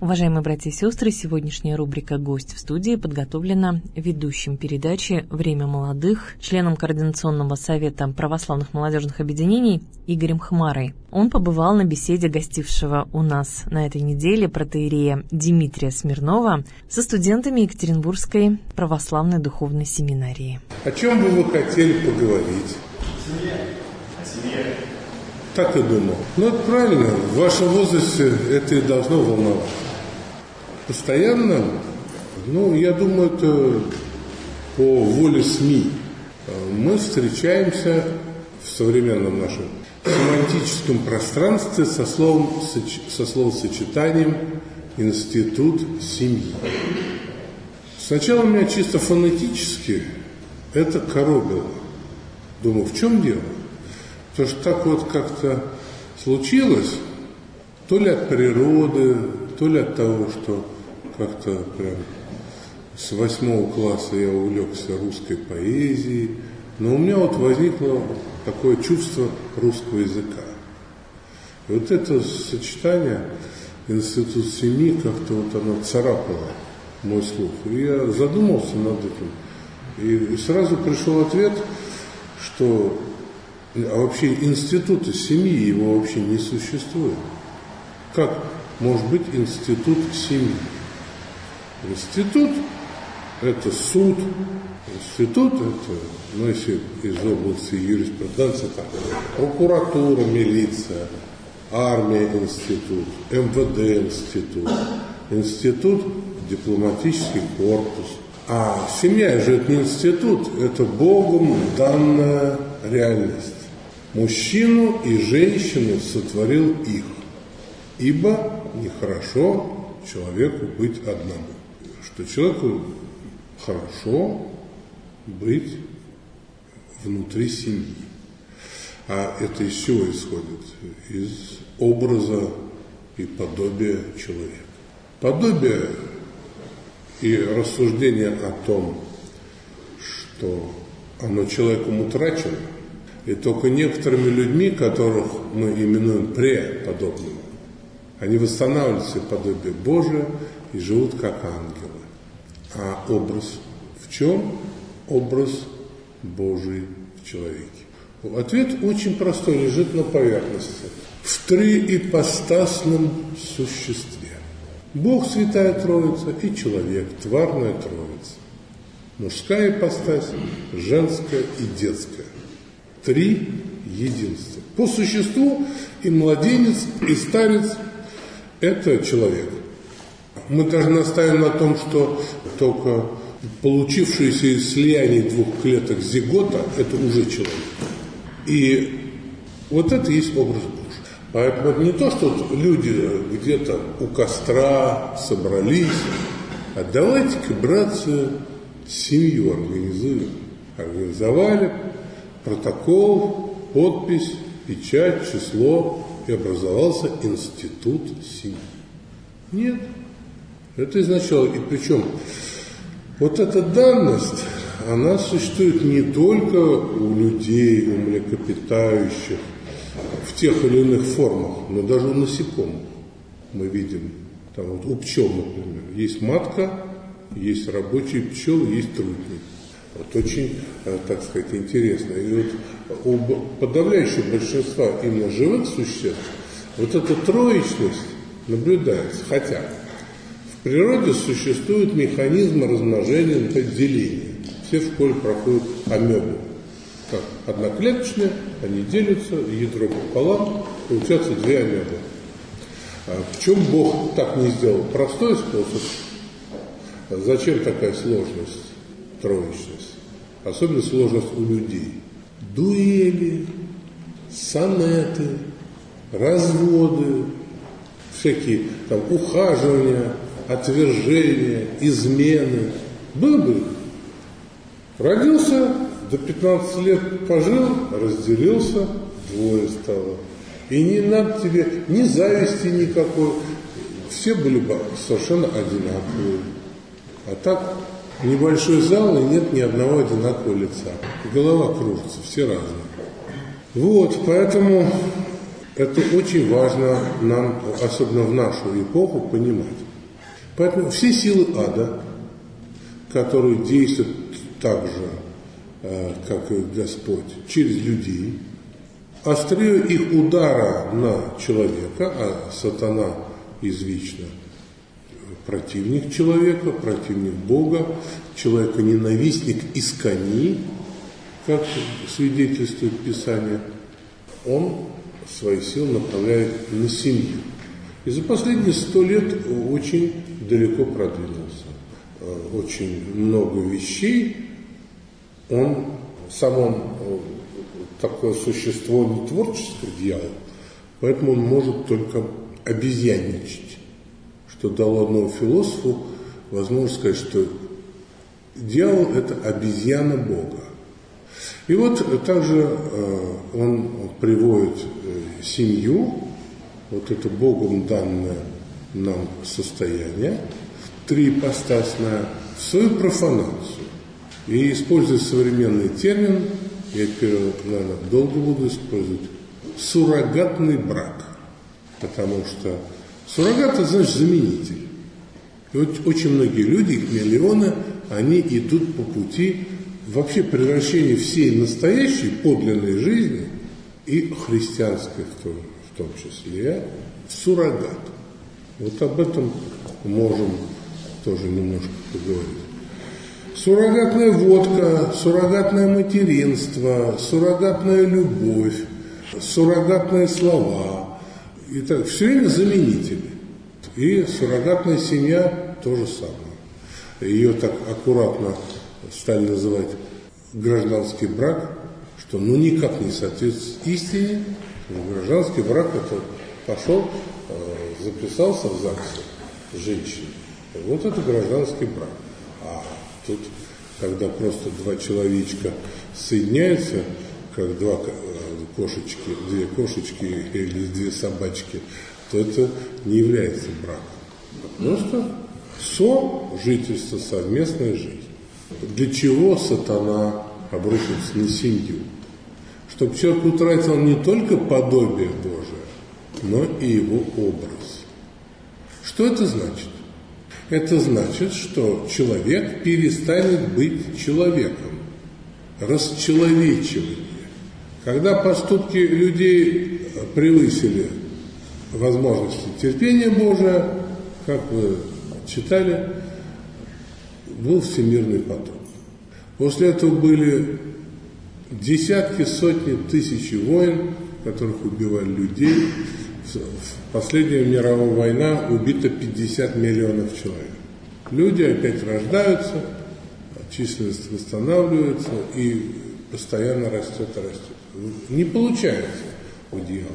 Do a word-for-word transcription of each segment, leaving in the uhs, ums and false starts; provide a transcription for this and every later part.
Уважаемые братья и сестры, сегодняшняя рубрика «Гость в студии» подготовлена ведущим передачи «Время молодых», членом Координационного совета православных молодежных объединений Игорем Хмарой. Он побывал на беседе гостившего у нас на этой неделе протоиерея Дмитрия Смирнова со студентами Екатеринбургской православной духовной семинарии. О чем бы вы хотели поговорить? О семье. О семье. Так и думал. Ну, это правильно. В вашем возрасте это и должно волновать. Постоянно, ну, я думаю, это по воле СМИ. Мы встречаемся в современном нашем семантическом пространстве со, словом, со словосочетанием «институт семьи». Сначала меня чисто фонетически это коробило. Думаю, в чем дело? Потому что так вот как-то случилось, то ли от природы, то ли от того, что как-то прям с восьмого класса я увлекся русской поэзией, но у меня вот возникло такое чувство русского языка. И вот это сочетание «институт семьи» как-то вот оно царапало мой слух. И я задумался над этим. И сразу пришел ответ, что а вообще института семьи его вообще не существует. Как может быть институт семьи? Институт – это суд, институт – это, ну, если из области юриспруденции, так, прокуратура, милиция, армия – институт, эм вэ дэ – институт, институт – дипломатический корпус. А семья же это не институт, это Богом данная реальность. Мужчину и женщину сотворил их, ибо нехорошо человеку быть одному. Что человеку хорошо быть внутри семьи. А это из чего исходит? Из образа и подобия человека. Подобие и рассуждение о том, что оно человеком утрачено, и только некоторыми людьми, которых мы именуем преподобными, они восстанавливают себе подобие Божие и живут как ангелы. А образ в чем? Образ Божий в человеке. Ответ очень простой, лежит на поверхности. В триипостасном существе. Бог, Святая Троица, и человек, тварная Троица. Мужская ипостась, женская и детская. Три единства. По существу и младенец, и старец – это человек. Мы даже настаиваем на том, что только получившееся из слияния двух клеток зигота – это уже человек. И вот это и есть образ Божий. Поэтому это не то, что люди где-то у костра собрались, а давайте-ка, братцы, семью организуем. Организовали протокол, подпись, печать, число, и образовался институт семьи. Нет. Это изначально. И причем вот эта данность, она существует не только у людей, у млекопитающих, в тех или иных формах, но даже у насекомых. Мы видим, там вот у пчел, например, есть матка, есть рабочие пчелы, есть трутни. Вот очень, так сказать, интересно. И вот у подавляющего большинства именно живых существ вот эта троечность наблюдается. Хотя в природе существует механизм размножения, например, деления. Все в школе проходят амебу. Как одноклеточные, они делятся, ядро пополам, получается две амебы. А в чем Бог так не сделал? Простой способ. Зачем такая сложность, троечность? Особенно сложность у людей. Дуэли, сонеты, разводы, всякие там ухаживания, отвержения, измены. Было бы. Родился, до пятнадцати лет пожил, разделился, двое стало. И не надо тебе ни зависти никакой. Все были бы совершенно одинаковые. А так небольшой зал, и нет ни одного одинакового лица. Голова кружится, все разные. Вот, поэтому это очень важно нам, особенно в нашу эпоху, понимать. Поэтому все силы ада, которые действуют так же, как и Господь, через людей, острие их удара на человека, а сатана извечно противник человека, противник Бога, человека-ненавистник из кони, как свидетельствует Писание, он свои силы направляет на семью. И за последние сто лет очень далеко продвинулся. Очень много вещей. Он, сам он такое существо не творческое, дьявол, поэтому он может только обезьянничать, что дало одному философу возможность сказать, что дьявол – это обезьяна Бога. И вот также э, он приводит э, семью, вот это Богом данное нам состояние, триипостасное, в свою профанацию. И используя современный термин, я теперь, наверное, долго буду использовать, суррогатный брак. Потому что суррогат – это значит заменитель. И вот очень многие люди, их миллионы, они идут по пути вообще превращения всей настоящей подлинной жизни и христианской в том, в том числе в суррогат. Вот об этом можем тоже немножко поговорить. Суррогатная водка, суррогатное материнство, суррогатная любовь, суррогатные слова. И так, все время заменители. И суррогатная семья то же самое. Ее так аккуратно стали называть гражданский брак, что ну никак не соответствует истине. Гражданский брак – это пошел, записался в ЗАГСе с женщиной. Вот это гражданский брак. А тут, когда просто два человечка соединяются, как два кошечки, две кошечки или две собачки, то это не является браком. Просто сожительство, совместная жизнь. Для чего сатана обрушился на семью? Чтобы человек утратил не только подобие Божие, но и его образ. Что это значит? Это значит, что человек перестанет быть человеком. Расчеловечивание. Когда поступки людей превысили возможности терпения Божия, как вы читали, был всемирный потоп. После этого были десятки, сотни, тысячи войн, которых убивали людей. В последняя мировая война убито пятьдесят миллионов человек. Люди опять рождаются, численность восстанавливается и постоянно растет и растет. Не получается у дьявола.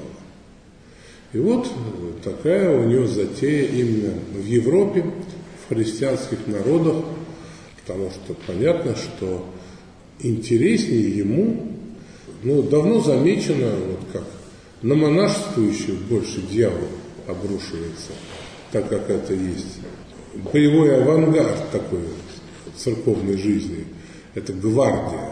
И вот такая у него затея именно в Европе, в христианских народах, потому что понятно, что интереснее ему, ну, давно замечено, вот как на монашествующих больше дьявол обрушивается, так как это есть боевой авангард такой церковной жизни, это гвардия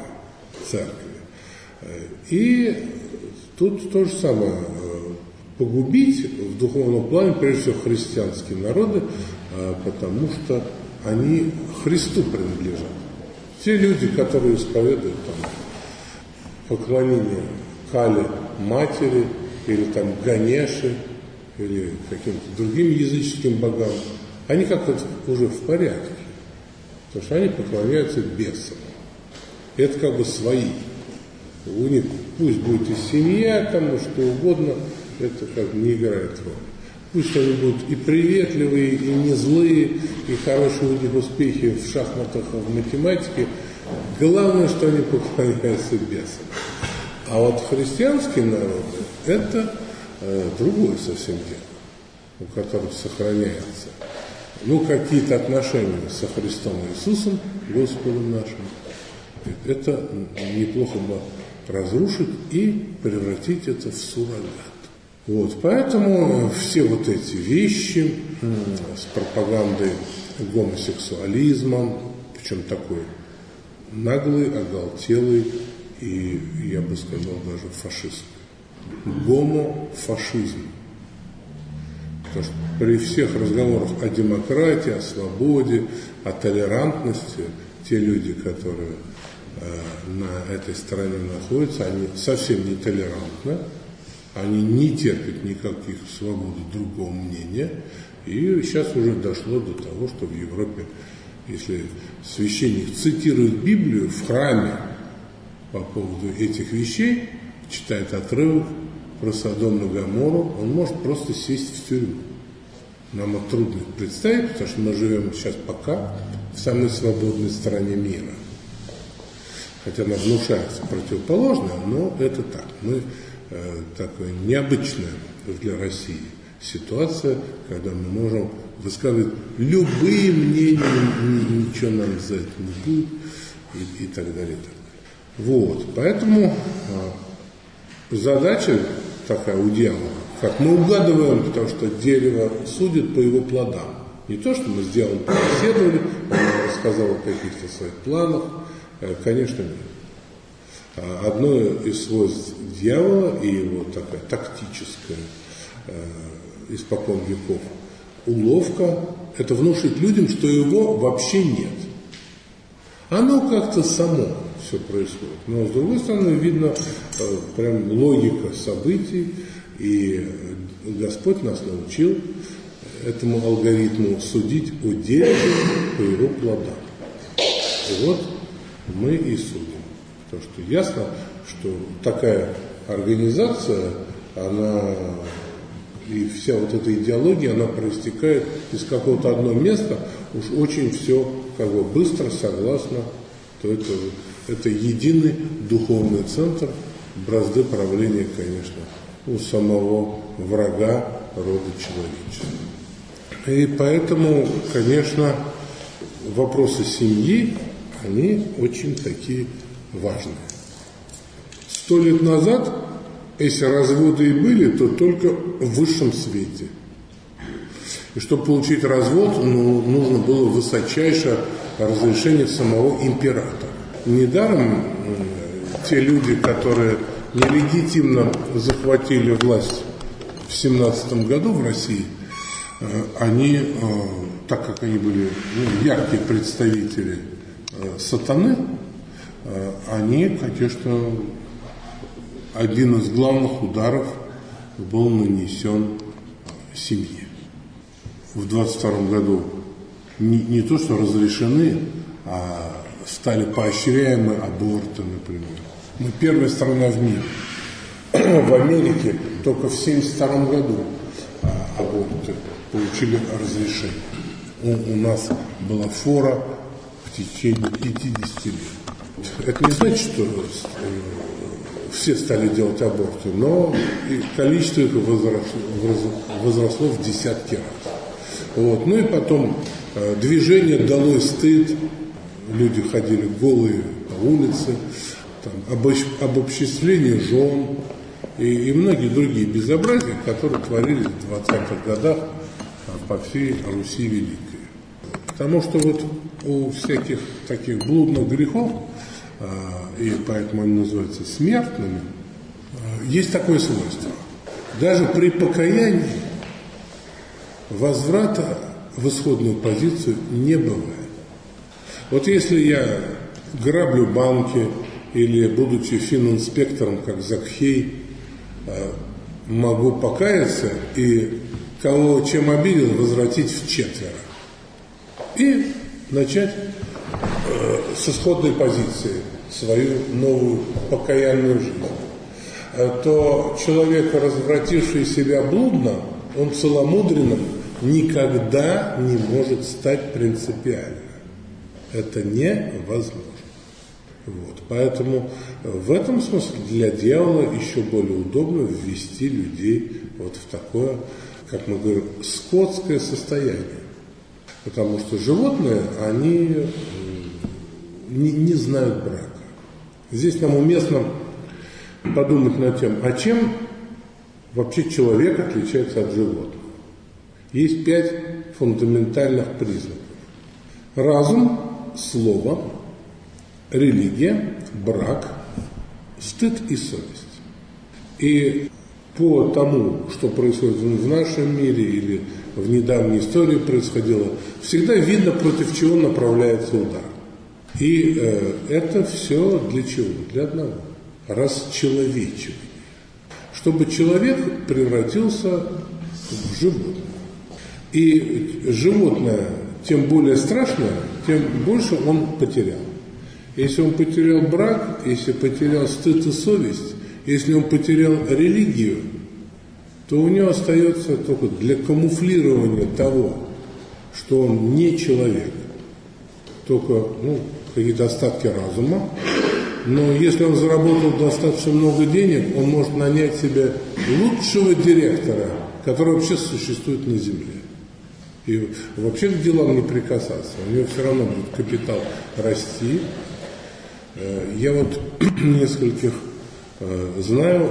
церкви. И тут то же самое, погубить в духовном плане, прежде всего, христианские народы, потому что они Христу принадлежат. Те люди, которые исповедуют там поклонение Кали матери, или там Ганеши, или каким-то другим языческим богам, они как-то уже в порядке, потому что они поклоняются бесам. Это как бы свои. У них пусть будет и семья, там, и что угодно, это как бы не играет роли. Пусть они будут и приветливые, и не злые, и хорошие у них успехи в шахматах, в математике. Главное, что они поклоняются бесам. А вот христианские народы – это э, другое совсем дело, у которых сохраняется ну, какие-то отношения со Христом Иисусом, Господом нашим. Это неплохо бы разрушить и превратить это в суррогат. Вот, поэтому все вот эти вещи с пропагандой гомосексуализма, причем такой наглый, оголтелый и, я бы сказал, даже фашистский. Гомофашизм. Потому что при всех разговорах о демократии, о свободе, о толерантности, те люди, которые э, на этой стороне находятся, они совсем не толерантны, они не терпят никаких свобод другого мнения. И сейчас уже дошло до того, что в Европе, если священник цитирует Библию в храме по поводу этих вещей, читает отрывок про Содом и Гоморру, он может просто сесть в тюрьму. Нам это трудно представить, потому что мы живем сейчас пока в самой свободной стране мира. Хотя нам внушается противоположное, но это так. Мы э, такая необычная для России ситуация, когда мы можем высказывать любые мнения, ничего нам за это не будет, и, и так далее, и так далее. Вот, поэтому э, задача такая у дьявола, как мы угадываем, потому что дерево судит по его плодам. Не то, что мы с дьяволом побеседовали, он рассказал о каких-то своих планах, конечно, нет. Одно из свойств дьявола и его такая тактическая, испокон веков, уловка, это внушить людям, что его вообще нет. Оно как-то само все происходит. Но, с другой стороны, видно прям логика событий, и Господь нас научил этому алгоритму судить о дереве по его плодам. И вот мы и судим. Потому что ясно, что такая организация, она и вся вот эта идеология, она проистекает из какого-то одного места, уж очень все как бы быстро, согласно, то это, это единый духовный центр, бразды правления, конечно, у самого врага рода человеческого. И поэтому, конечно, вопросы семьи, они очень такие важные. Сто лет назад, если разводы и были, то только в высшем свете. И чтобы получить развод, ну, нужно было высочайшее разрешение самого императора. Недаром те люди, которые нелегитимно захватили власть в семнадцатом году в России, они, так как они были ну, яркие представители сатаны, они, конечно, один из главных ударов был нанесен семье. В двадцать втором году не, не то, что разрешены, а стали поощряемы аборты, например. Мы первая страна в мире. В Америке только в семьдесят втором году аборты получили разрешение. У, у нас была фора в течение пятидесяти лет. Это не значит, что все стали делать аборты, но и количество их возросло, возросло в десятки раз. Вот. Ну и потом э, движение «Долой стыд», люди ходили голые по улице, там, обощ, обобществление жен и, и многие другие безобразия, которые творились в двадцатых годах по всей Руси Великой. Потому что вот у всяких таких блудных грехов, э, и поэтому они называются смертными, э, есть такое свойство. Даже при покаянии возврата в исходную позицию не бывает. Вот если я граблю банки или, будучи фининспектором, как Закхей, могу покаяться и кого чем обидел, возвратить вчетверо. И начать с исходной позиции свою новую покаянную жизнь. То человек, развративший себя блудно, он целомудренным никогда не может стать принципиальным. Это невозможно. Вот. Поэтому в этом смысле для дьявола еще более удобно ввести людей вот в такое, как мы говорим, скотское состояние. Потому что животные, они не, не знают брака. Здесь нам уместно подумать над тем, а чем вообще человек отличается от животных. Есть пять фундаментальных признаков. Разум, слово, религия, брак, стыд и совесть. И по тому, что происходит в нашем мире или в недавней истории происходило, всегда видно, против чего направляется удар. И э, это все для чего? Для одного. Расчеловечивания. Чтобы человек превратился в животное. И животное, тем более страшное, тем больше он потерял. Если он потерял брак, если потерял стыд и совесть, если он потерял религию, то у него остается только для камуфлирования того, что он не человек, только ну, какие-то остатки разума. Но если он заработал достаточно много денег, он может нанять себе лучшего директора, который вообще существует на земле. И вообще к делам не прикасаться. У него все равно будет капитал расти. Я вот нескольких знаю,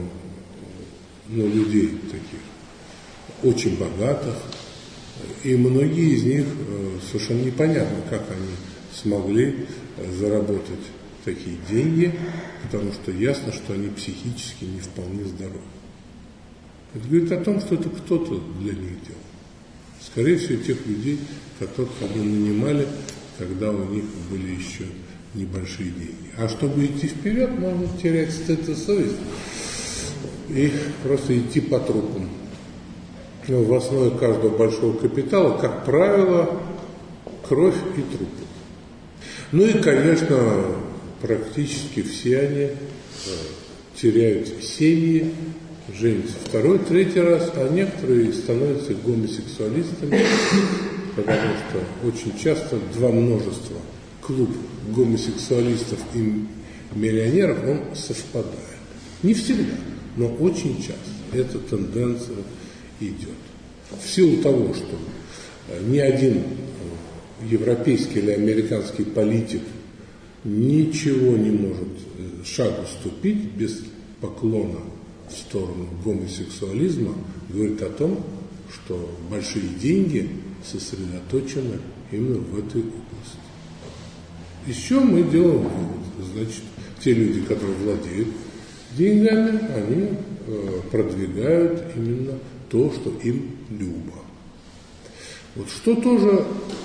ну, людей таких, очень богатых, и многие из них совершенно непонятно, как они смогли заработать такие деньги, потому что ясно, что они психически не вполне здоровы. Это говорит о том, что это кто-то для них делал. Скорее всего, тех людей, которых они нанимали, когда у них были еще небольшие деньги. А чтобы идти вперед, можно терять стыд и совесть и просто идти по трупам. Но в основе каждого большого капитала, как правило, кровь и трупы. Ну и, конечно, практически все они э, теряют семьи, женятся второй, третий раз, а некоторые становятся гомосексуалистами, потому что очень часто два множества, клуб гомосексуалистов и миллионеров, он совпадает. Не всегда, но очень часто эта тенденция идет. В силу того, что ни один европейский или американский политик ничего не может шагу ступить без поклона в сторону гомосексуализма, говорит о том, что большие деньги сосредоточены именно в этой области. Еще мы делаем вывод, значит, те люди, которые владеют деньгами, они э, продвигают именно то, что им любо. Вот что тоже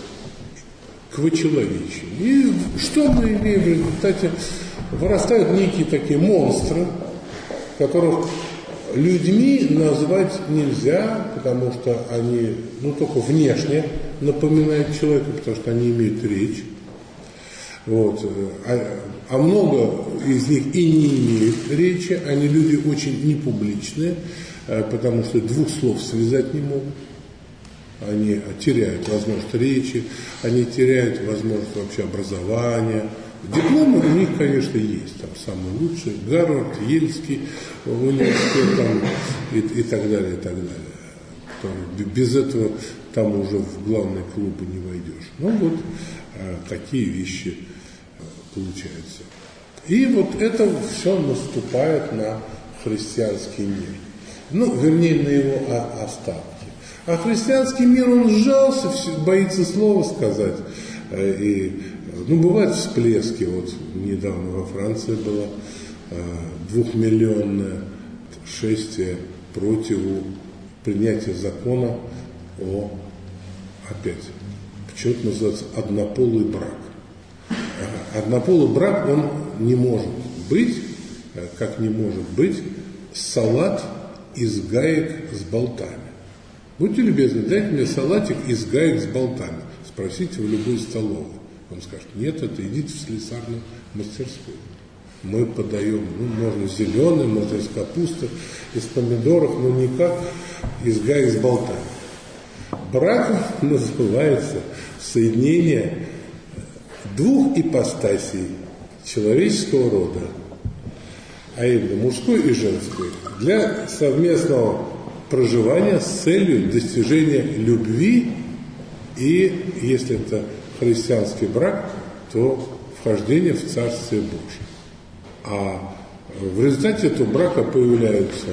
к вычеловечию. И что мы имеем в результате? Вырастают некие такие монстры, которых людьми назвать нельзя, потому что они, ну, только внешне напоминают человека, потому что они имеют речь. Вот. А, а много из них и не имеют речи, они люди очень непубличные, потому что двух слов связать не могут. Они теряют возможность речи, они теряют возможность вообще образования. Дипломы у них, конечно, есть, там самые лучшие, Гарвард, Ельский университет там, и, и так далее, и так далее. Там, без этого там уже в главные клубы не войдешь. Ну вот а, такие вещи а, получаются. И вот это все наступает на христианский мир. Ну, вернее, на его остатки. А христианский мир, он сжался, боится слова сказать. И, ну, бывают всплески. Вот недавно во Франции было двухмиллионное шествие против принятия закона о, опять, почему-то называется однополый брак. Однополый брак, он не может быть, как не может быть салат из гаек с болтами. Будьте любезны, дайте мне салатик из гаек с болтами. Спросите в любой столовой. Он скажет, нет, это идите в слесарную мастерскую. Мы подаем, ну, можно зеленый, можно из капусты, из помидоров, но никак из гаек с болтами. Брак называется соединение двух ипостасей человеческого рода, а именно мужской и женской, для совместного проживания с целью достижения любви и, если это христианский брак, то вхождение в Царствие Божие. А в результате этого брака появляются,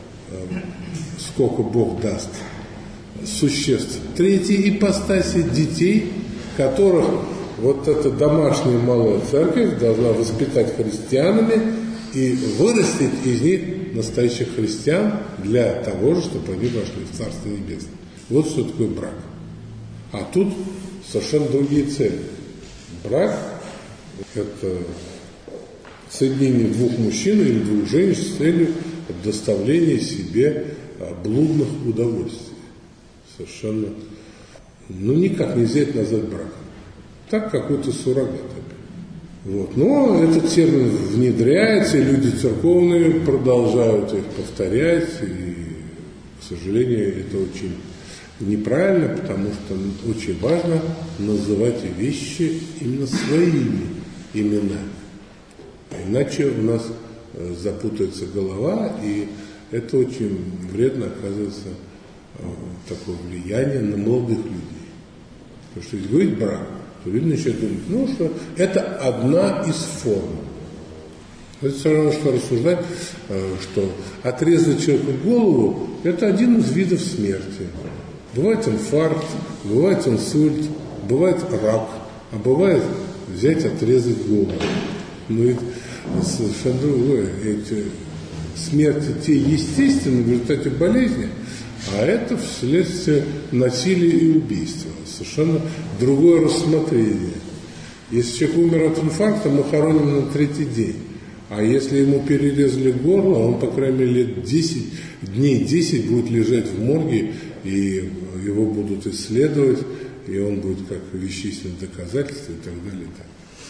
сколько Бог даст, существ третьей ипостаси, детей, которых вот эта домашняя малая церковь должна воспитать христианами и вырастить из них настоящих христиан для того же, чтобы они вошли в Царство Небесное. Вот что такое брак. А тут совершенно другие цели. Брак – это соединение двух мужчин или двух женщин с целью доставления себе блудных удовольствий. Совершенно, ну, никак нельзя это назвать браком. Так, какой-то суррогат. Вот. Но этот термин внедряется, и люди церковные продолжают их повторять, и, к сожалению, это очень неправильно, потому что очень важно называть вещи именно своими именами. Иначе у нас запутается голова, и это очень вредно оказывается такое влияние на молодых людей. Потому что если говорить брак, то люди начинают думать, ну, что это одна из форм. Это все равно, что рассуждать, что отрезать человеку голову – это один из видов смерти. Бывает инфаркт, бывает инсульт, бывает рак, а бывает взять, отрезать голову. Но это совершенно другое. Эти смерти те естественны в результате болезни, а это вследствие насилия и убийства. Совершенно другое рассмотрение. Если человек умер от инфаркта, мы хороним на третий день. А если ему перерезали горло, он, по крайней мере, лет десять, дней десять будет лежать в морге, и его будут исследовать, и он будет как вещественное доказательство и так далее. И так.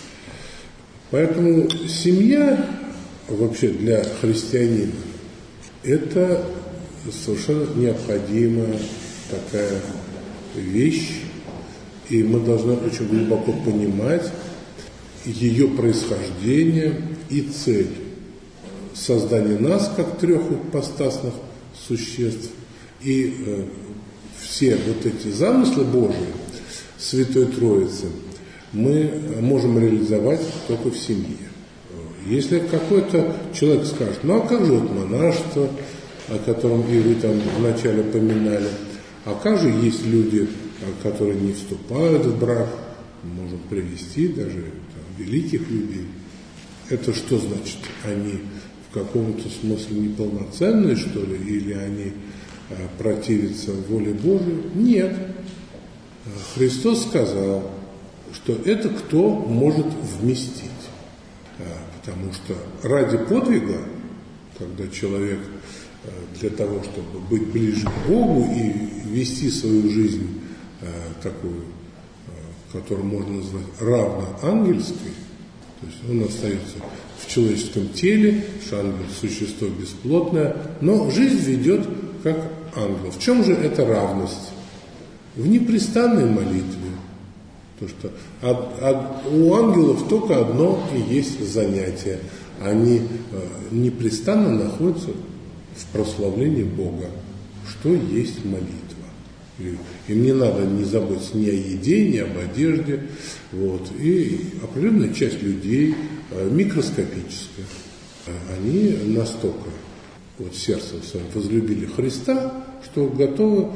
Поэтому семья вообще для христианина – это совершенно необходимая такая вещь, и мы должны очень глубоко понимать ее происхождение и цель создания нас как трех ипостасных существ, и э, все вот эти замыслы Божии Святой Троицы мы можем реализовать только в семье. Если какой-то человек скажет, ну а как же вот монашество, о котором и вы там вначале поминали, а как же есть люди, которые не вступают в брак, можем привести даже там, великих людей. Это что значит? Они в каком-то смысле неполноценные, что ли, или они а, противятся воле Божией? Нет. Христос сказал, что это кто может вместить. А, потому что ради подвига, когда человек а, для того, чтобы быть ближе к Богу и вести свою жизнь такую, которую можно назвать равноангельской, то есть он остается в человеческом теле, что ангел – существо бесплотное, но жизнь ведет как ангел. В чем же эта равность? В непрестанной молитве. То, что от, от, у ангелов только одно и есть занятие. Они э, непрестанно находятся в прославлении Бога, что есть молитва. Им не надо не заботиться ни о еде, ни об одежде. Вот. И определенная часть людей, микроскопическая, они настолько вот, сердцем своим возлюбили Христа, что готовы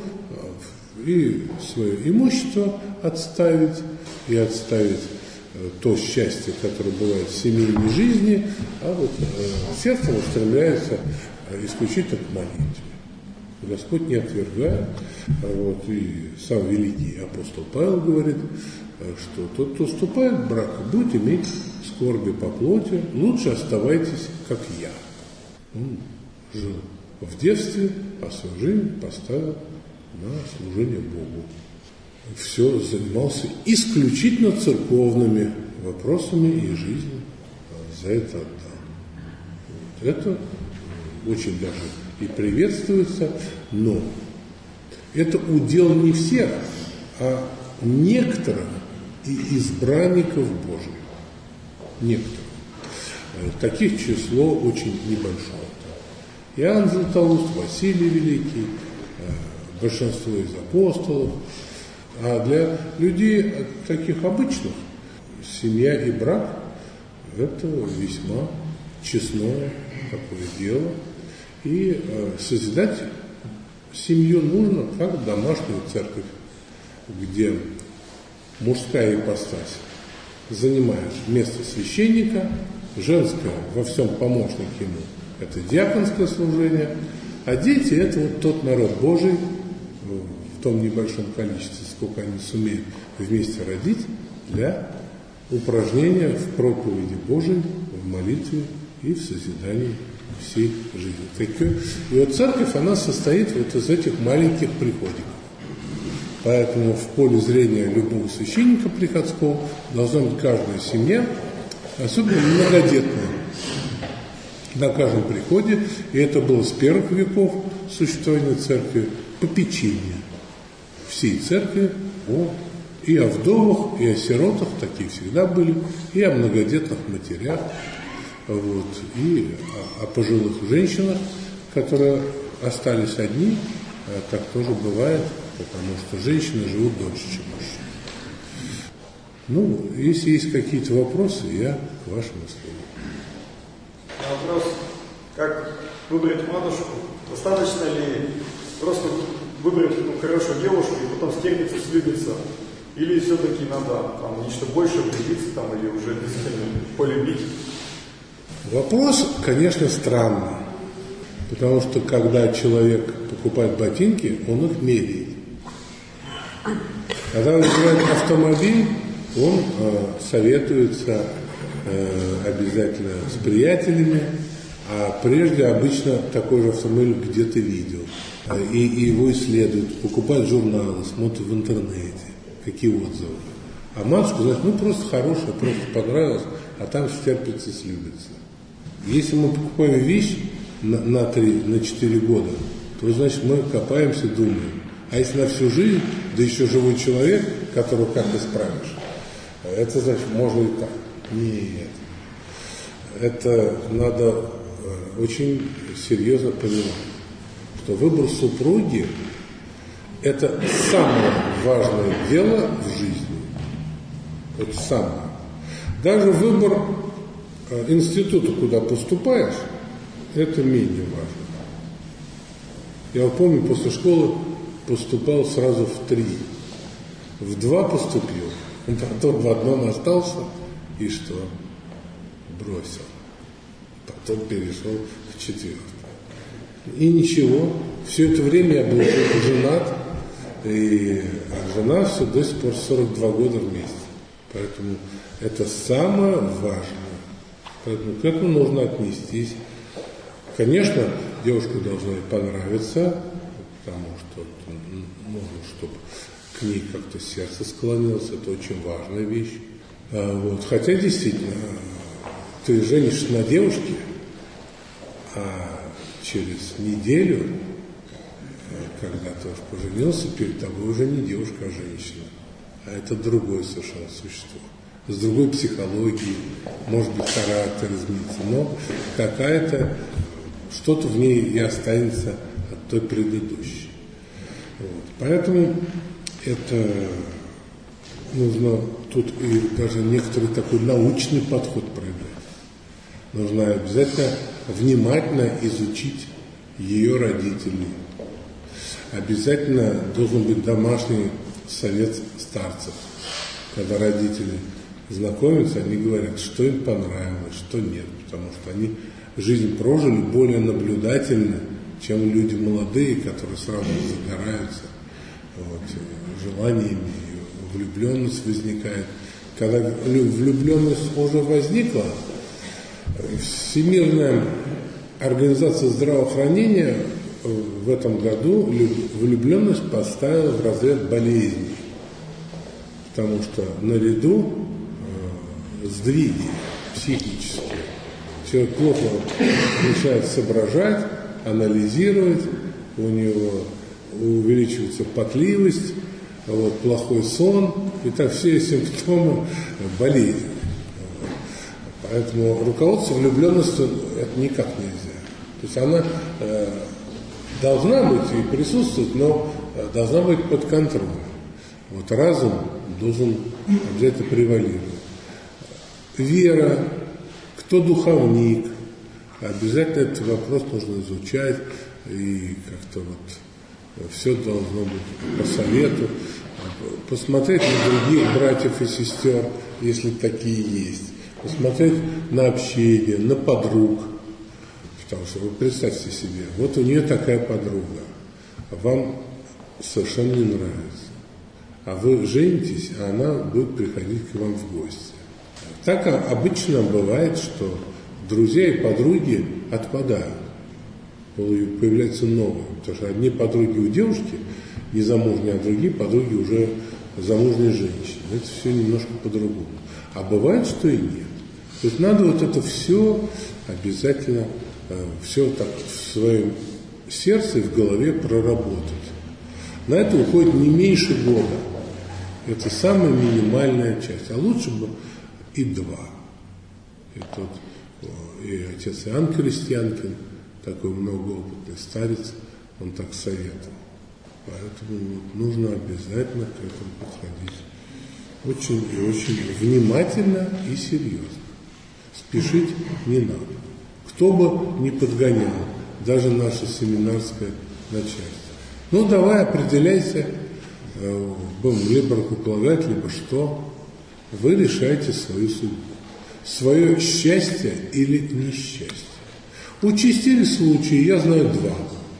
и свое имущество отставить, и отставить то счастье, которое бывает в семейной жизни, а вот сердцем устремляется исключительно к молитве. Господь не отвергает, вот, и сам великий апостол Павел говорит, что тот, кто вступает в брак, будет иметь скорби по плоти, лучше оставайтесь, как я. Он жил в детстве, а свою жизнь поставил на служение Богу. Все занимался исключительно церковными вопросами и жизнью за это отдал. Вот. Это очень даже и приветствуется, но это удел не всех, а некоторых и избранников Божьих. Некоторых. Таких число очень небольшое. Иоанн Златоуст, Василий Великий, большинство из апостолов. А для людей таких обычных семья и брак – это весьма честное такое дело. И э, созидать семью нужно как домашнюю церковь, где мужская ипостась занимает место священника, женская во всем помощник ему – это диаконское служение, а дети – это вот тот народ Божий в том небольшом количестве, сколько они сумеют вместе родить, для упражнения в проповеди Божией, в молитве и в созидании всей жизни. И вот церковь, она состоит вот из этих маленьких приходиков. Поэтому в поле зрения любого священника приходского должна быть каждая семья, особенно многодетная, на каждом приходе, и это было с первых веков существования церкви, попечение всей церкви о, и о вдовах, и о сиротах, такие всегда были, и о многодетных матерях, вот, и о, о пожилых женщинах, которые остались одни, а так тоже бывает, потому что женщины живут дольше, чем мужчины. Ну, если есть какие-то вопросы, я к вашим услугам. Вопрос, как выбрать матушку? Достаточно ли просто выбрать ну, хорошую девушку и потом стерпится, слюбится? Или все-таки надо там нечто большее влюбиться там, или уже действительно полюбить? Вопрос, конечно, странный. Потому что когда человек покупает ботинки, он их меряет. Когда он выбирает автомобиль, он э, советуется э, обязательно с приятелями, а прежде обычно такой же автомобиль где-то видел. Э, и, и его исследуют, покупают журналы, смотрят в интернете, какие отзывы. А матушка, значит, ну просто хорошая, просто понравилась, а там стерпится, слюбится. Если мы покупаем вещь на, на три, на четыре года, то, значит, мы копаемся, думаем. А если на всю жизнь, да еще живой человек, которого как исправишь, это, значит, можно и так. Нет. Это надо очень серьезно понимать, что выбор супруги – это самое важное дело в жизни. Это самое. Даже выбор института, куда поступаешь, это менее важно. Я помню, после школы поступал сразу в три. В два поступил, потом в одном остался, и что? Бросил. Потом перешел в четвертое. И ничего, все это время я был женат, и а жена все до сих пор сорок два года вместе. Поэтому это самое важное. Поэтому к этому нужно отнестись. Конечно, девушка должна понравиться, потому что нужно, чтобы к ней как-то сердце склонилось, это очень важная вещь. А вот. Хотя действительно, ты женишься на девушке, а через неделю, когда ты уже поженился, перед тобой уже не девушка, а женщина. А это другое совершенно существо. С другой психологией, может быть, характер изменится, но какая-то, что-то в ней и останется от той предыдущей. Вот. Поэтому это нужно тут и даже некоторый такой научный подход проявлять. Нужно обязательно внимательно изучить ее родителей. Обязательно должен быть домашний совет старцев. Когда родители знакомятся, они говорят, что им понравилось, что нет, потому что они жизнь прожили более наблюдательно, чем люди молодые, которые сразу загораются вот, желаниями, влюбленность возникает. Когда влюбленность уже возникла, Всемирная организация здравоохранения в этом году влюбленность поставила в разряд болезней, потому что наряду э, сдвиги психические. Человек плохо начинает соображать, анализировать, у него увеличивается потливость, вот, плохой сон, и так все симптомы болезни. Поэтому руководство влюбленностью это никак нельзя. То есть она э, должна быть и присутствовать, но должна быть под контролем. Вот разум должен обязательно превалировать. Вера, кто духовник, обязательно этот вопрос нужно изучать, и как-то вот все должно быть по совету, посмотреть на других братьев и сестер, если такие есть, посмотреть на общение, на подруг, Потому что вы представьте себе, вот у нее такая подруга, а вам совершенно не нравится. А вы женитесь, а она будет приходить к вам в гости. Так обычно бывает, что друзья и подруги отпадают. Появляются новые. Потому что одни подруги у девушки незамужние, а другие подруги уже замужние женщины. Это все немножко по-другому. А бывает, что и нет. То есть надо вот это все обязательно, все так в своем сердце и в голове проработать. На это уходит не меньше года. Это самая минимальная часть. А лучше бы и два. И, тот, и отец Иоанн Крестьянкин, такой многоопытный старец, он так советовал. Поэтому вот нужно обязательно к этому подходить. Очень и очень внимательно и серьезно. Спешить не надо. Кто бы ни подгонял, даже наше семинарское начальство. Ну, давай, определяйся, будем либо рукополагать, либо что. Вы решаете свою судьбу. Свое счастье или несчастье. Участились случаи, я знаю два.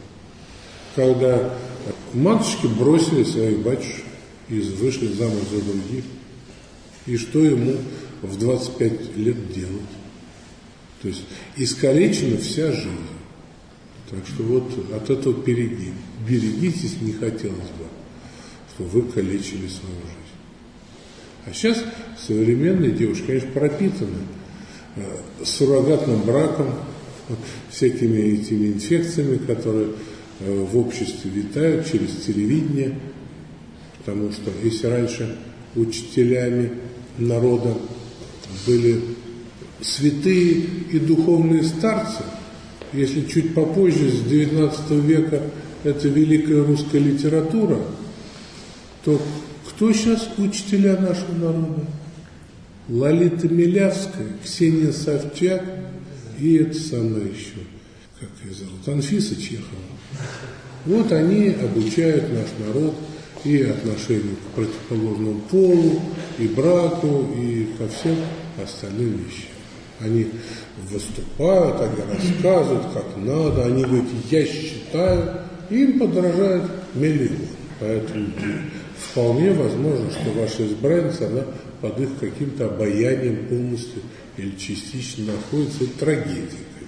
Когда матушки бросили своих батюшек и вышли замуж за других. И что ему в двадцать пять лет делать? То есть искалечена вся жизнь. Так что вот от этого береги. берегитесь, не хотелось бы, чтобы вы калечили свою жизнь. А сейчас современные девушки, конечно, пропитаны э, суррогатным браком, всякими этими инфекциями, которые э, в обществе витают через телевидение, потому что если раньше учителями народа были святые и духовные старцы, если чуть попозже, с девятнадцатого века, это великая русская литература, то кто сейчас учителя нашего народа? Лолита Милявская, Ксения Собчак и это самое еще, как ее зовут, Анфиса Чехова. Вот они обучают наш народ и отношению к противоположному полу, и браку, и ко всем остальным вещам. Они выступают, они рассказывают, как надо, они говорят, я считаю, и им подражают миллион. Поэтому вполне возможно, что ваша избранница, она под их каким-то обаянием полностью или частично находится. Это трагедия.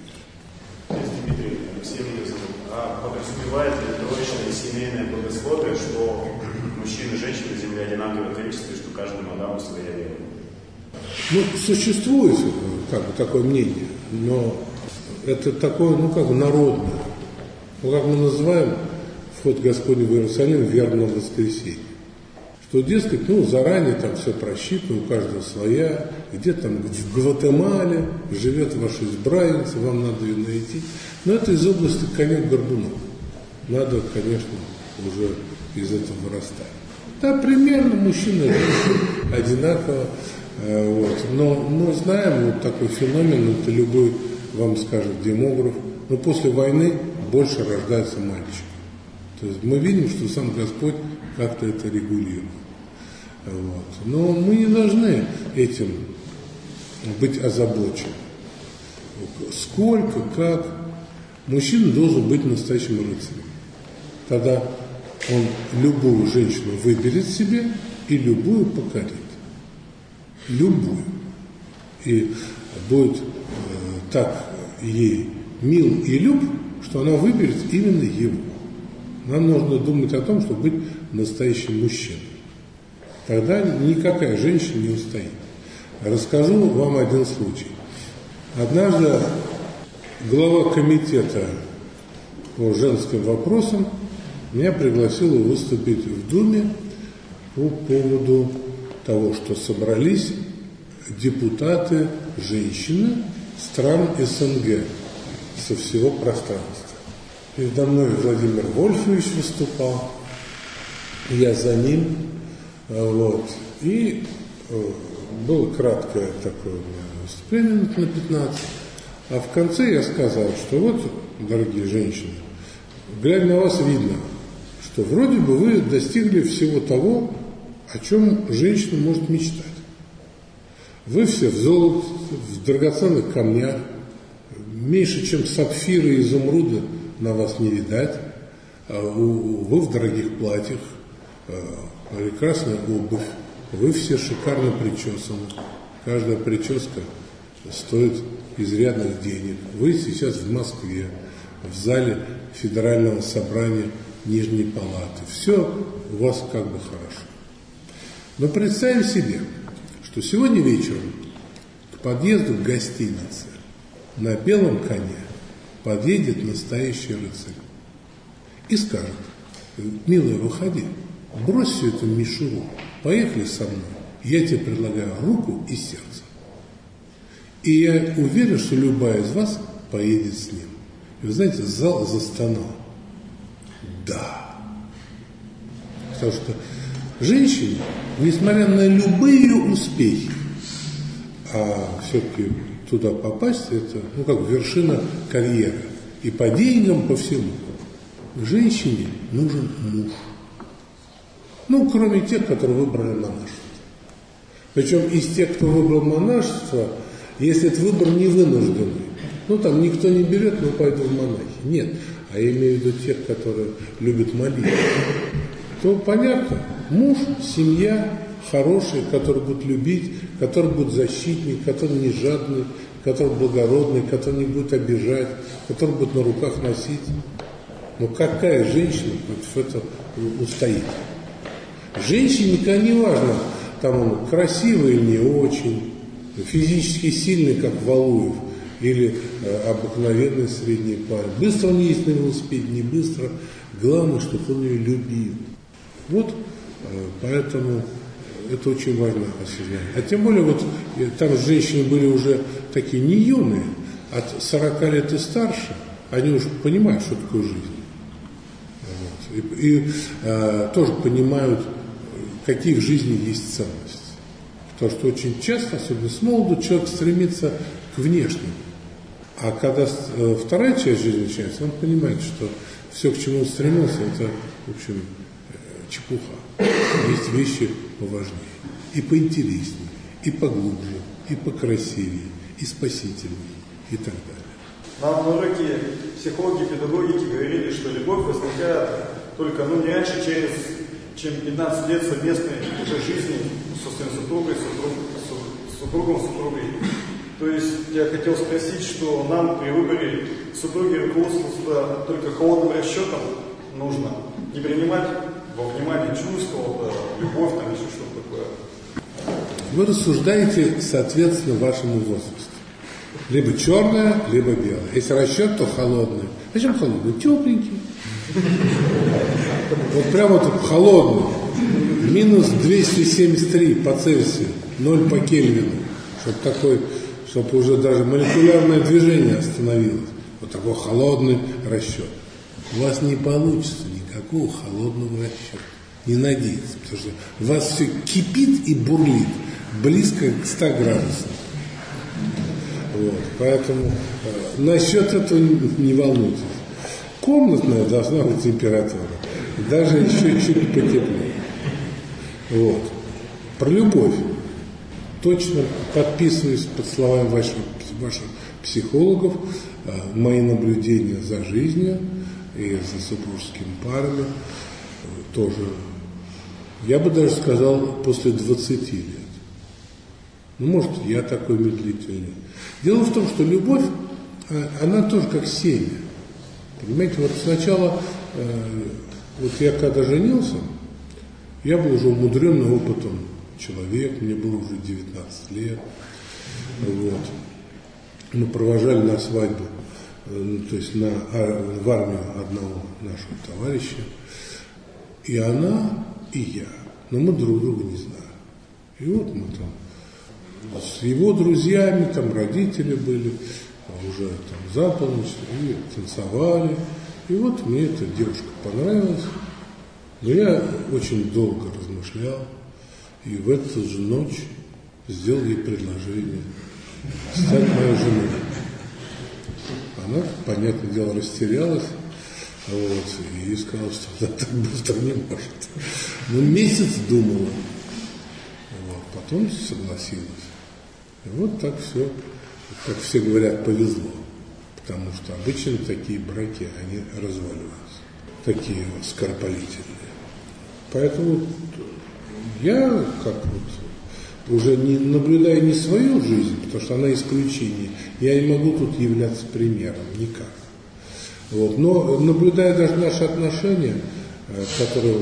Дмитрий Алексеевич, а подразумевает ли точное семейное богословие, что мужчины и женщины на земле одинаковые в количестве, что каждому Адаму своя вера? Ну, существует как бы такое мнение, но это такое, ну, как бы народное. Ну, как мы называем вход Господень в Иерусалим верным воскресеньем. Что, дескать, ну, заранее там все просчитано, у каждого своя, где там в Гватемале живет ваша избранница, вам надо ее найти. Но это из области конек-горбунов. Надо, конечно, уже из этого вырастать. Да, примерно мужчина и женщина одинаково. Вот. Но мы знаем вот такой феномен, это любой вам скажет демограф, но после войны больше рождается мальчиков. То есть мы видим, что сам Господь как-то это регулирует. Вот. Но мы не должны этим быть озабочены. Сколько, как. Мужчина должен быть настоящим рыцарем. Тогда он любую женщину выберет себе и любую покорит. Любую. И будет э, так ей мил и люб, что она выберет именно его. Нам нужно думать о том, чтобы быть настоящим мужчиной. Тогда никакая женщина не устоит. Расскажу вам один случай. Однажды глава комитета по женским вопросам меня пригласила выступить в Думе по поводу того, что собрались депутаты, женщины стран СНГ со всего пространства. Передо мной Владимир Вольфович выступал, я за ним, вот, и было краткое такое у меня выступление на пятнадцать, а в конце я сказал, что вот, дорогие женщины, глядя на вас видно, что вроде бы вы достигли всего того, о чем женщина может мечтать. Вы все в золоте, в драгоценных камнях, меньше, чем сапфиры и изумруды на вас не видать. Вы в дорогих платьях, прекрасная обувь, вы все шикарно причесаны. Каждая прическа стоит изрядных денег. Вы сейчас в Москве, в зале Федерального собрания Нижней Палаты. Все у вас как бы хорошо. Но представим себе, что сегодня вечером к подъезду к гостинице на белом коне подъедет настоящий рыцарь и скажет: милая, выходи, брось всю эту мишуру, поехали со мной, я тебе предлагаю руку и сердце. И я уверен, что любая из вас поедет с ним. И вы знаете, зал застонал. Да. Потому что женщине, несмотря на любые успехи, а все-таки туда попасть, это, ну, как вершина карьеры. И по деньгам, по всему. Женщине нужен муж. Ну, кроме тех, которые выбрали монашество. Причем из тех, кто выбрал монашество, если этот выбор не вынужденный, ну, там никто не берет, ну, пойду в монахи. Нет. А я имею в виду тех, которые любят молиться. То понятно, муж, семья хороший, который будет любить, который будет защитник, который не жадный, который благородный, который не будет обижать, который будет на руках носить. Но какая женщина против этого устоит? Женщине никогда не важно, там он красивый или не очень, физически сильный, как Валуев, или э, обыкновенный средний парень. Быстро он ездит на велосипеде, не быстро. Главное, чтобы он ее любил. Вот, э, поэтому это очень важно осознать. А тем более, вот там женщины были уже такие не юные, от сорока лет и старше, они уже понимают, что такое жизнь. Вот. И, и э, тоже понимают, какие в жизни есть ценности. Потому что очень часто, особенно с молоду, человек стремится к внешнему. А когда э, вторая часть жизни начинается, он понимает, что все, к чему он стремился, это, в общем, э, чепуха. Есть вещи поважнее, и поинтереснее, и поглубже, и покрасивее, и спасительнее, и так далее. Нам на уроке психологи, педагогики говорили, что любовь возникает только, ну, не раньше, через, чем пятнадцать лет совместной уже жизни со своим супругой, супруг, супругом, супругой. То есть я хотел спросить, что нам при выборе супруги руководствоваться только холодным расчетом нужно, не принимать во внимание чувства, вот, любовь, там еще что-то такое. Вы рассуждаете соответственно вашему возрасту. Либо черное, либо белое. Если расчет, то холодный. Зачем холодный? Тепленький. Вот прямо вот холодный. Минус двести семьдесят три по Цельсию, ноль по Кельвину. Чтобы такой, чтобы уже даже молекулярное движение остановилось. Вот такой холодный расчет. У вас не получится никакого холодного расчета. Не надейтесь, потому что у вас все кипит и бурлит близко к ста градусам. Вот, поэтому э, насчет этого не, не волнуйтесь. Комнатная должна быть температура, даже еще чуть потеплее. Вот. Про любовь. Точно подписываюсь под словами ваших, ваших психологов, э, мои наблюдения за жизнью и за супружескими парами э, тоже. Я бы даже сказал, после двадцати лет. Ну, может, я такой медлительный. Дело в том, что любовь, она тоже как семя. Понимаете, вот сначала, э, вот я когда женился, я был уже умудренный опытом человек, мне было уже девятнадцать лет. Вот. Мы провожали на свадьбу, э, то есть на, в армию одного нашего товарища. И она, и я. Но мы друг друга не знали. И вот мы там с его друзьями, там родители были, уже там за полночь, и танцевали. И вот мне эта девушка понравилась. Но я очень долго размышлял. И в эту же ночь сделал ей предложение стать моей женой. Она, понятное дело, растерялась. Вот, и сказала, что она так быстро не может. Но месяц думала. Вот, потом согласилась. И вот так все, как все говорят, повезло. потому что обычно такие браки, они разваливаются, такие скоропалительные. Поэтому я, как вот, уже не наблюдая не свою жизнь, потому что она исключение, я не могу тут являться примером никак. Вот. Но наблюдая даже наши отношения, которые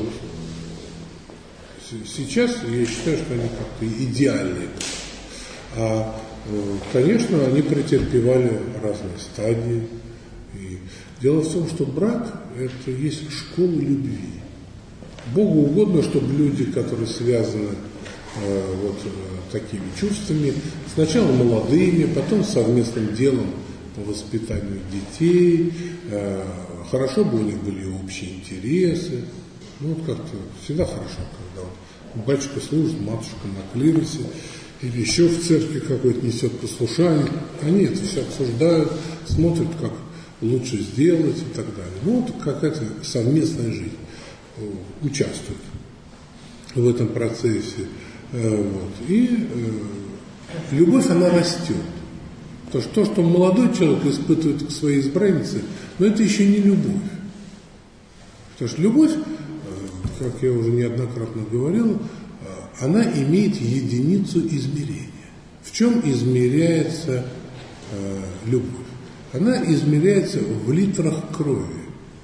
сейчас, я считаю, что они как-то идеальные. А, конечно, они претерпевали разные стадии. И дело в том, что брак – это есть школа любви. Богу угодно, чтобы люди, которые связаны э, вот э, такими чувствами, сначала молодыми, потом совместным делом по воспитанию детей, э, хорошо бы у них были общие интересы. Ну, вот как-то всегда хорошо, когда вот батюшка служит, матушка на клиросе, или еще в церкви какой-то несет послушание. Они это все обсуждают, смотрят, как лучше сделать и так далее. Ну, вот какая-то совместная жизнь. Участвуют в этом процессе. Вот. И э, любовь, она растет. То, что, то, что молодой человек испытывает к своей избраннице, но это еще не любовь. Потому что любовь, как я уже неоднократно говорил, она имеет единицу измерения. В чем измеряется э, любовь? Она измеряется в литрах крови.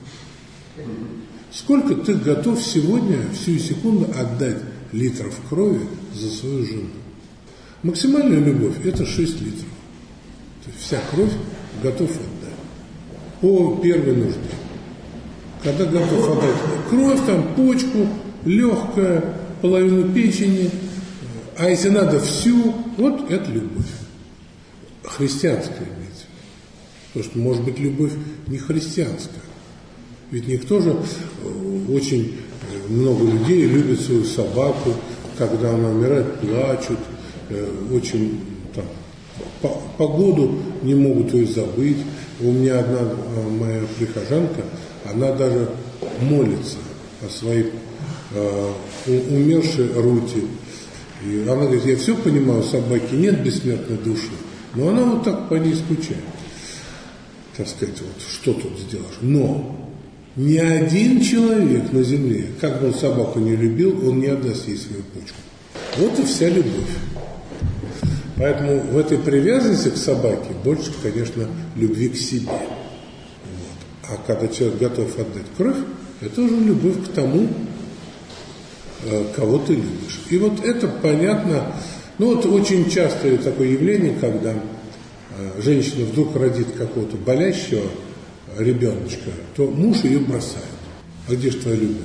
Сколько ты готов сегодня, всю секунду, отдать литров крови за свою жену? Максимальная любовь – это шесть литров. То есть вся кровь готов отдать. По первой нужде. Когда готов отдать кровь, там, почку, легкое, половину печени, а если надо всю, вот это любовь. Христианская имеется. Потому что, может быть, любовь не христианская. Ведь никто же, очень много людей любит свою собаку, когда она умирает, плачут, очень там, по, по году не могут ее забыть. У меня одна моя прихожанка, она даже молится о своей э, умершей Рути. И она говорит, я все понимаю, у собаки нет бессмертной души, но она вот так по ней скучает. Так сказать, вот что тут сделаешь. Но ни один человек на земле, как бы он собаку не любил, он не отдаст ей свою почку. Вот и вся любовь. Поэтому в этой привязанности к собаке больше, конечно, любви к себе. Вот. А когда человек готов отдать кровь, это уже любовь к тому, кого ты любишь. И вот это понятно. Ну вот очень частое такое явление, когда женщина вдруг родит какого-то болящего ребеночка, то муж ее бросает. А где же твоя любовь?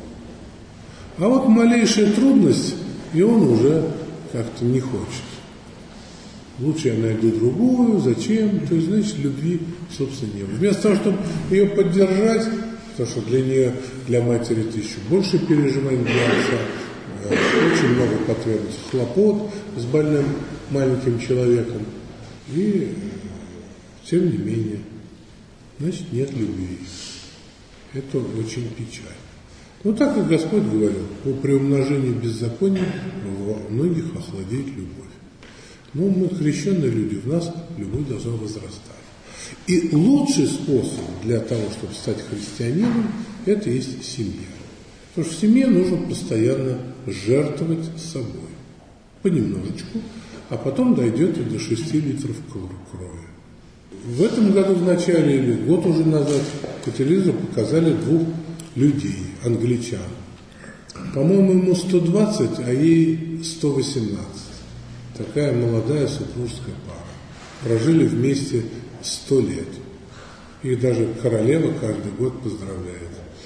А вот малейшая трудность, и он уже как-то не хочет. Лучше я найду другую, зачем? То есть, значит, любви, собственно, нет. Вместо того, чтобы ее поддержать, потому что для нее, для матери это еще больше переживаний, для отца очень много потребуется хлопот с больным маленьким человеком. И тем не менее, значит, нет любви. Это очень печально. Ну, так как Господь говорил, по приумножению беззакония во многих охладеет любовь. Но мы крещенные люди, в нас любовь должна возрастать. И лучший способ для того, чтобы стать христианином, это есть семья. Потому что в семье нужно постоянно жертвовать собой. Понемножечку, а потом дойдет и до шести литров крови. В этом году в начале, или год уже назад, по телевизору показали двух людей, англичан. По-моему, ему сто двадцать, а ей сто восемнадцать. Такая молодая супружеская пара. Прожили вместе сто лет. И даже королева каждый год поздравляет.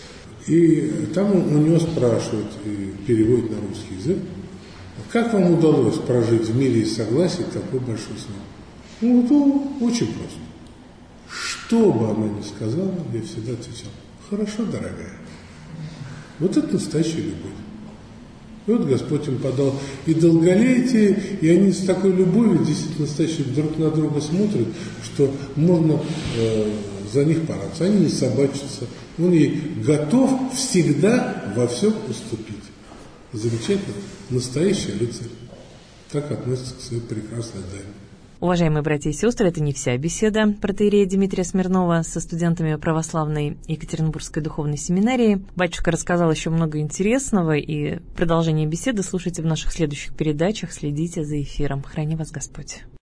И там у него спрашивают, и переводят на русский язык, как вам удалось прожить в мире и согласии такой большой срок? Ну, вот очень просто. Что бы она ни сказала, я всегда отвечал, хорошо, дорогая. Вот это настоящая любовь. И вот Господь им подал и долголетие, и они с такой любовью действительно настоящие друг на друга смотрят, что можно э, за них пораться. Они не собачатся. Он ей готов всегда во всем уступить. Замечательно. Настоящий рыцарь. Так относится к своей прекрасной даме. Уважаемые братья и сестры, это не вся беседа протоиерея Дмитрия Смирнова со студентами православной Екатеринбургской духовной семинарии. Батюшка рассказал еще много интересного, и продолжение беседы слушайте в наших следующих передачах. Следите за эфиром. Храни вас Господь.